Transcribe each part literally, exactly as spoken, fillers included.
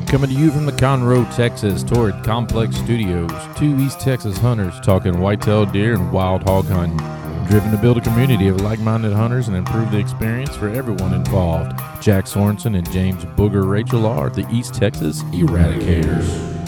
Coming to you from the Conroe, Texas, Torrid Complex Studios. Two East Texas hunters talking white-tailed deer and wild hog hunting. Driven to build a community of like-minded hunters and improve the experience for everyone involved. Jack Sorensen and James Booger Rachel are the East Texas Eradicators.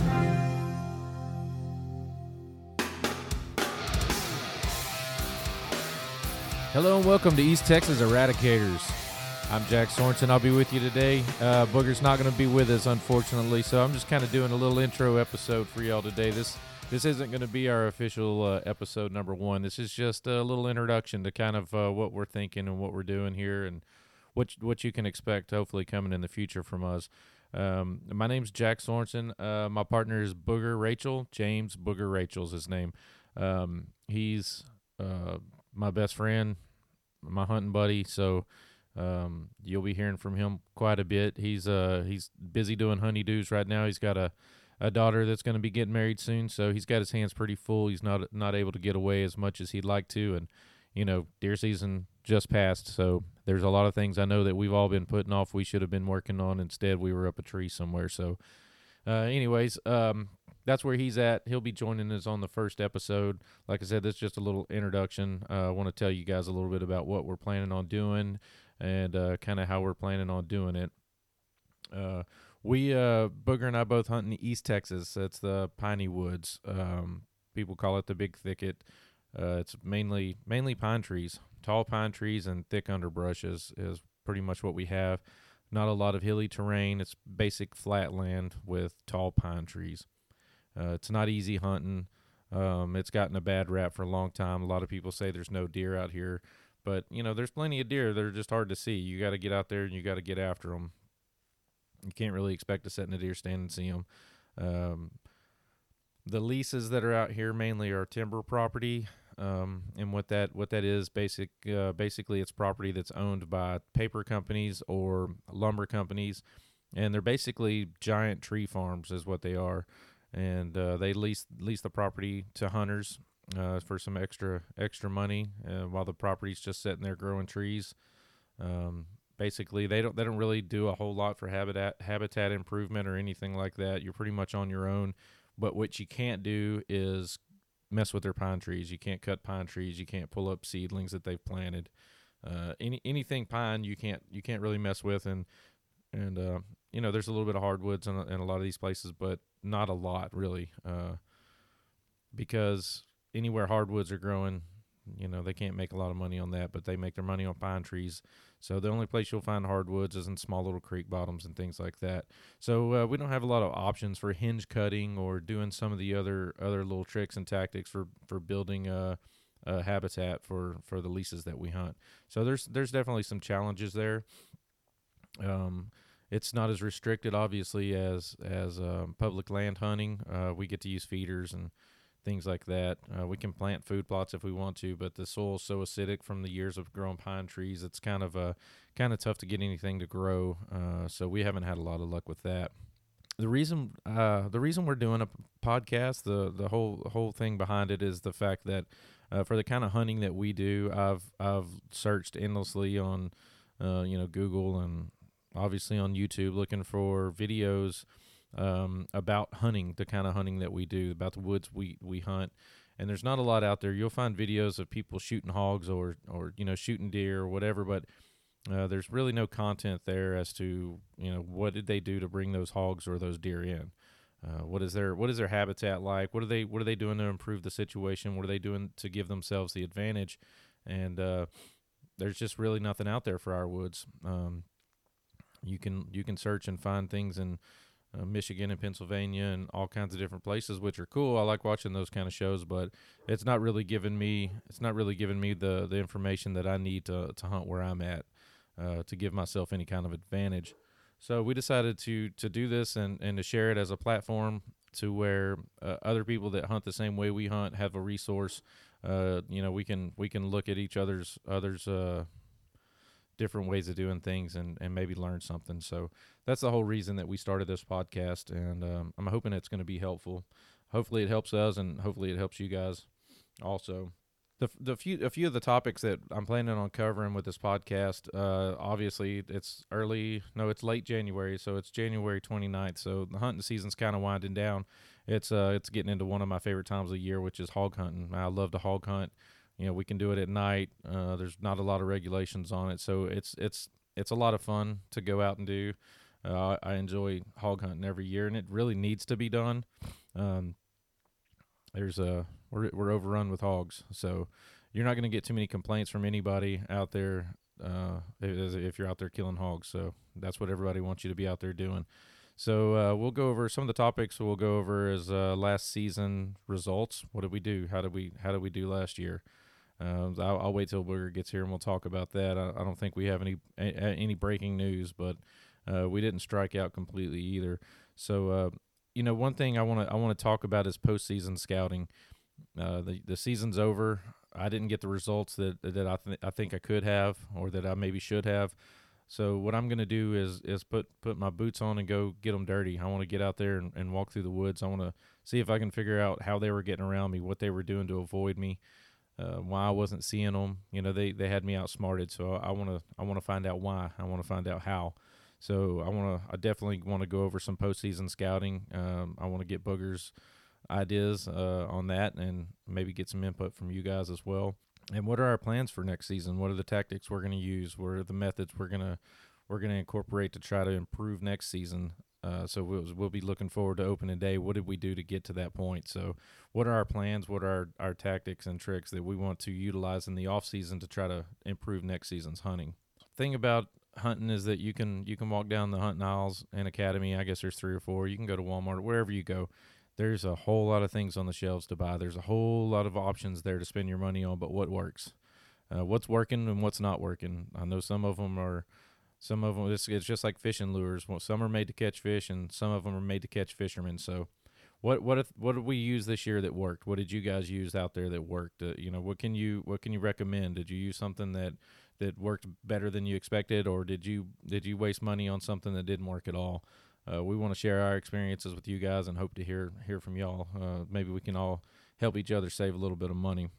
Hello and welcome to East Texas Eradicators. I'm Jack Sorensen. I'll be with you today. Uh, Booger's not going to be with us, unfortunately, so I'm just kind of doing a little intro episode for y'all today. This this isn't going to be our official uh, episode number one. This is just a little introduction to kind of uh, what we're thinking and what we're doing here and what what you can expect, hopefully, coming in the future from us. Um, my name's Jack Sorensen. Uh, my partner is Booger Rachel. James Booger Rachel's his name. Um, he's uh, my best friend, my hunting buddy, so... Um, you'll be hearing from him quite a bit. He's uh he's busy doing honeydews right now. He's got a, a daughter that's going to be getting married soon, so he's got his hands pretty full. He's not not able to get away as much as he'd like to, and you know, deer season just passed, so there's a lot of things I know that we've all been putting off. We should have been working on. Instead, we were up a tree somewhere. So, uh, anyways, um, that's where he's at. He'll be joining us on the first episode. Like I said, this is just a little introduction. Uh, I want to tell you guys a little bit about what we're planning on doing and uh, kind of how we're planning on doing it. Uh, we, uh, Booger and I both hunt in East Texas. It's the Piney Woods. Um, people call it the Big Thicket. Uh, it's mainly mainly pine trees. Tall pine trees and thick underbrush is, is pretty much what we have. Not a lot of hilly terrain. It's basic flat land with tall pine trees. Uh, it's not easy hunting. Um, it's gotten a bad rap for a long time. A lot of people say there's no deer out here. But, you know, there's plenty of deer that are just hard to see. You got to get out there and you got to get after them. You can't really expect to sit in a deer stand and see them. Um, the leases that are out here mainly are timber property. Um, and what that what that is, basic uh, basically it's property that's owned by paper companies or lumber companies. And they're basically giant tree farms is what they are. And uh, they lease lease the property to hunters. Uh, for some extra extra money, uh, while the property's just sitting there growing trees. Um, basically, they don't they don't really do a whole lot for habitat habitat improvement or anything like that. You're pretty much on your own. But what you can't do is mess with their pine trees. You can't cut pine trees. You can't pull up seedlings that they've planted. Uh, any anything pine you can't you can't really mess with. And and uh, you know, there's a little bit of hardwoods in a, in a lot of these places, but not a lot really, uh, because anywhere hardwoods are growing, you know, they can't make a lot of money on that, but they make their money on pine trees. So the only place you'll find hardwoods is in small little creek bottoms and things like that. So uh, we don't have a lot of options for hinge cutting or doing some of the other other little tricks and tactics for, for building a, a habitat for, for the leases that we hunt. So there's there's definitely some challenges there. Um, it's not as restricted, obviously, as as um, public land hunting. Uh, we get to use feeders and things like that. Uh, we can plant food plots if we want to, but the soil's so acidic from the years of growing pine trees, it's kind of uh, kind of tough to get anything to grow. Uh, so we haven't had a lot of luck with that. The reason uh, the reason we're doing a podcast, the the whole whole thing behind it is the fact that uh, for the kind of hunting that we do, I've I've searched endlessly on uh, you know Google and obviously on YouTube looking for videos Um, about hunting, the kind of hunting that we do, about the woods we, we hunt. And there's not a lot out there. You'll find videos of people shooting hogs or, or you know, shooting deer or whatever, but uh, there's really no content there as to, you know, what did they do to bring those hogs or those deer in? Uh, what is their what is their habitat like? What are they what are they doing to improve the situation? What are they doing to give themselves the advantage? And uh, there's just really nothing out there for our woods. Um, you can you can search and find things in Uh, Michigan and Pennsylvania and all kinds of different places, which are cool. I like watching those kind of shows, but it's not really giving me it's not really giving me the the information that I need to to hunt where I'm at, uh, to give myself any kind of advantage. So we decided to to do this and and to share it as a platform to where uh, other people that hunt the same way we hunt have a resource. Uh, you know, we can we can look at each other's others. Uh, different ways of doing things and, and maybe learn something. So that's the whole reason that we started this podcast, and um, I'm hoping it's going to be helpful. Hopefully it helps us, and hopefully it helps you guys also. The the few a few of the topics that I'm planning on covering with this podcast, uh, obviously it's early, no, it's late January, so it's January twenty-ninth. So the hunting season's kind of winding down. It's uh it's getting into one of my favorite times of the year, which is hog hunting. I love to hog hunt. You know, we can do it at night. Uh, there's not a lot of regulations on it, so it's it's it's a lot of fun to go out and do. Uh, I enjoy hog hunting every year, and it really needs to be done. Um, there's a we're we're overrun with hogs, so you're not going to get too many complaints from anybody out there uh, if, if you're out there killing hogs. So that's what everybody wants you to be out there doing. So uh, we'll go over some of the topics. We'll go over as uh, last season results. What did we do? How did we how did we do last year? Uh, I'll, I'll wait till Booger gets here and we'll talk about that. I, I don't think we have any a, any breaking news, but uh, we didn't strike out completely either. So. Uh, You know, one thing I want to I want to talk about is postseason scouting. Uh, the the season's over. I didn't get the results that that I th- I think I could have, or that I maybe should have. So what I'm going to do is is put put my boots on and go get them dirty. I want to get out there and, and walk through the woods. I want to see if I can figure out how they were getting around me, what they were doing to avoid me, uh, why I wasn't seeing them. You know, they they had me outsmarted. So I want to I want to find out why. I want to find out how. So I want to. I definitely want to go over some postseason scouting. Um, I want to get Booger's ideas uh, on that, and maybe get some input from you guys as well. And what are our plans for next season? What are the tactics we're going to use? What are the methods we're gonna we're gonna incorporate to try to improve next season? Uh, so we'll we'll be looking forward to opening day. What did we do to get to that point? So what are our plans? What are our, our tactics and tricks that we want to utilize in the off season to try to improve next season's hunting? Thing about hunting is that you can you can walk down the hunting aisles in Academy. I guess there's three or four. You can go to Walmart, wherever you go. There's a whole lot of things on the shelves to buy. There's a whole lot of options there to spend your money on. But what works? Uh, what's working and what's not working? I know some of them are. Some of them it's, it's just like fishing lures. Well, some are made to catch fish, and some of them are made to catch fishermen. So, what what if, what did we use this year that worked? What did you guys use out there that worked? Uh, you know, what can you what can you recommend? Did you use something that that worked better than you expected, or did you did you waste money on something that didn't work at all? Uh, we want to share our experiences with you guys and hope to hear hear from y'all. Uh, maybe we can all help each other save a little bit of money.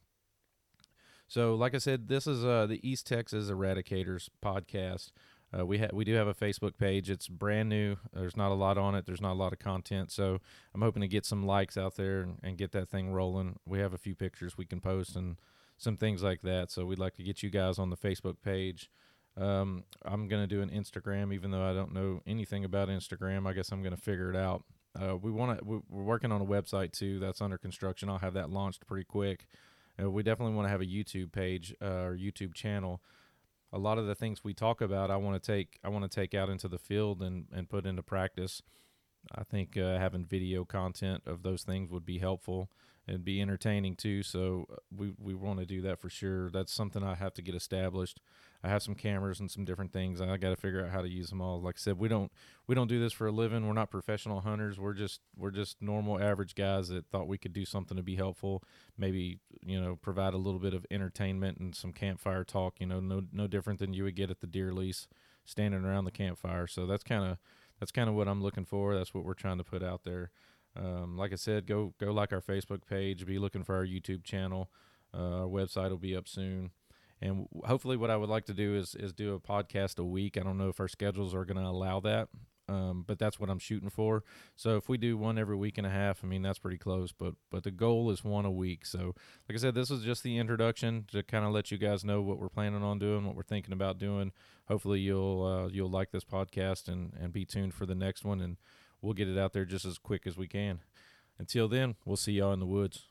So, like I said, this is uh, the East Texas Eradicators podcast. Uh, we ha- we do have a Facebook page. It's brand new. There's not a lot on it. There's not a lot of content. So I'm hoping to get some likes out there and, and get that thing rolling. We have a few pictures we can post and some things like that. So we'd like to get you guys on the Facebook page. Um, I'm going to do an Instagram, even though I don't know anything about Instagram. I guess I'm going to figure it out. Uh, we want to. We're working on a website too. That's under construction. I'll have that launched pretty quick. Uh, we definitely want to have a YouTube page uh, or YouTube channel. A lot of the things we talk about, I want to take. I want to take out into the field and, and put into practice. I think uh, having video content of those things would be helpful and be entertaining too. So we we want to do that for sure. That's something I have to get established. I have some cameras and some different things. I got to figure out how to use them all. Like I said, we don't we don't do this for a living. We're not professional hunters. We're just we're just normal average guys that thought we could do something to be helpful. Maybe, you know, provide a little bit of entertainment and some campfire talk. You know, no no different than you would get at the deer lease, standing around the campfire. So that's kind of that's kind of what I'm looking for. That's what we're trying to put out there. Um, like I said, go go like our Facebook page. Be looking for our YouTube channel. Uh, our website will be up soon. And hopefully what I would like to do is is do a podcast a week. I don't know if our schedules are going to allow that, um, but that's what I'm shooting for. So if we do one every week and a half, I mean, that's pretty close. But but the goal is one a week. So like I said, this is just the introduction to kind of let you guys know what we're planning on doing, what we're thinking about doing. Hopefully you'll uh, you'll like this podcast and, and be tuned for the next one, and we'll get it out there just as quick as we can. Until then, we'll see y'all in the woods.